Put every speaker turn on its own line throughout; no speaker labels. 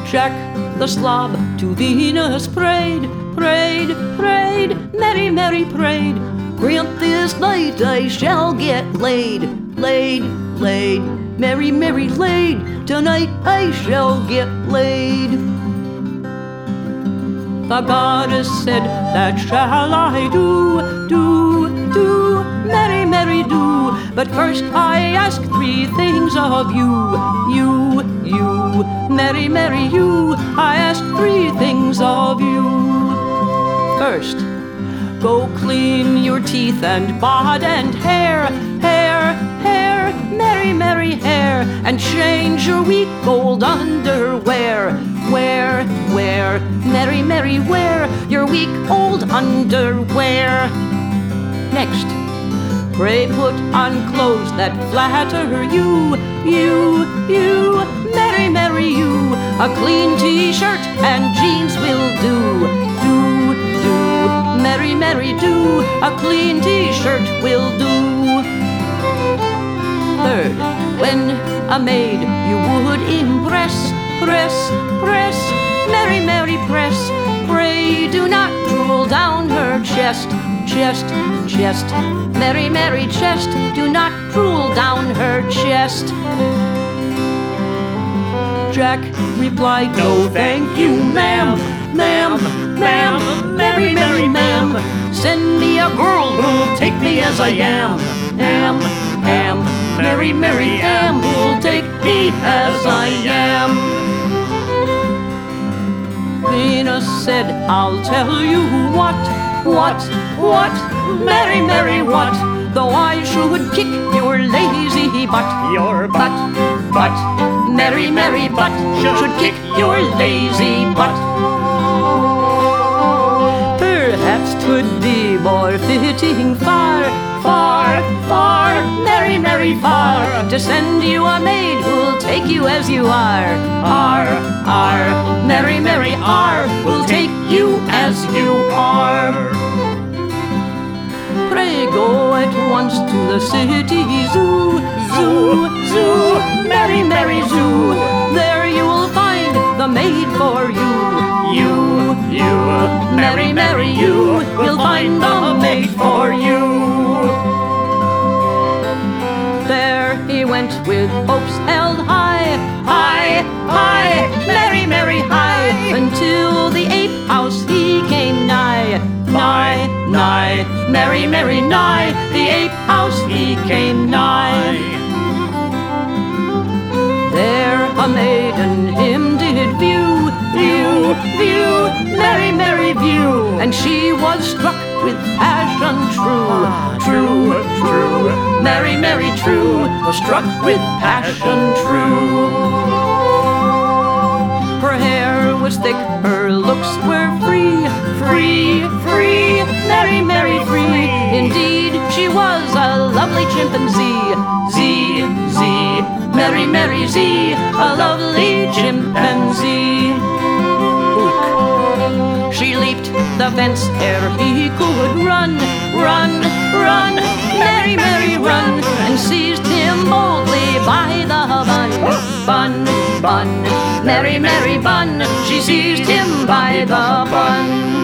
Jack the Slob to Venus prayed, prayed, prayed, Mary, Mary prayed. Grant this night I shall get laid, laid, laid, Mary, Mary laid. Tonight I shall get laid. The goddess said, that shall I do, do, do, Mary, Mary do. But first I ask 3 things of you, you, you, Mary, Mary you. I ask 3 things of you. First, go clean your teeth and bod and hair, hair, hair, Mary, Mary hair. And change your weak old underwear, wear, wear, Mary, Mary wear your weak old underwear. Next, pray put on clothes that flatter you, you, you, Mary, Mary you. A clean t-shirt and jeans will do, do, do, Mary, Mary do. A clean t-shirt will do. Third, when a maid you would impress, press, press, Mary, Mary press. Pray do not drool down her chest, chest, chest, Mary, Mary chest. Do not drool down her chest. Jack replied, no thank you, ma'am, ma'am, ma'am, Mary, Mary, ma'am. Send me a girl who'll take me as I am, am, Mary, Mary am, who'll take me as I am. Venus said, I'll tell you what, Mary, Mary what. Though I should kick your lazy butt, your butt, Mary, Mary butt, should kick your lazy butt. Perhaps 'twould be more fitting far, far, far, Mary, Mary far, to send you a maid who'll take you as you are, Mary, Mary will take you as you are. Pray go at once to the city zoo, zoo, zoo, Mary, Mary zoo. There you will find the maid for you, you, you, Mary, Mary you. You'll find the maid for you. There he went with hopes held high, high, high, Mary, Mary high, until the ape house he came nigh, nigh, nigh, Mary, Mary nigh, the ape house he came nigh. There a maiden him did view, view, view, Mary, Mary view, and she was struck with passion true, true, true, Mary, Mary true, was struck with passion true. Her hair was thick, her looks were free, free, free, Mary, Mary free. Indeed, she was a lovely chimpanzee, Z, Z, Mary, Mary Z, a lovely chimpanzee. She leaped the fence ere he could run, run, run, Mary, Mary run, and seized him boldly by the bun, bun, bun, Mary, Mary bun. She seized him by the bun.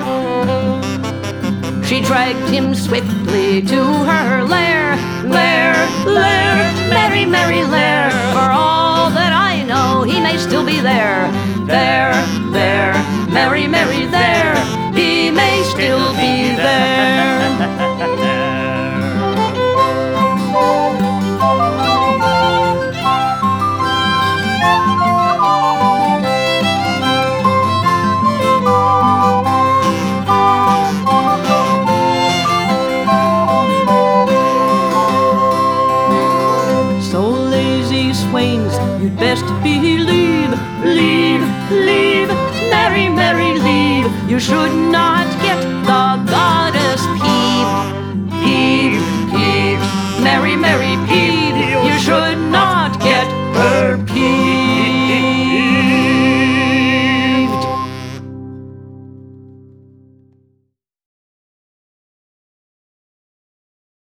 She dragged him swiftly to her lair, lair, lair, Mary, Mary lair. For all that I know, he may still be there, there, there, Mary, Mary there. He may still be there. You'd best believe, leave, leave, Mary, Mary, leave. You should not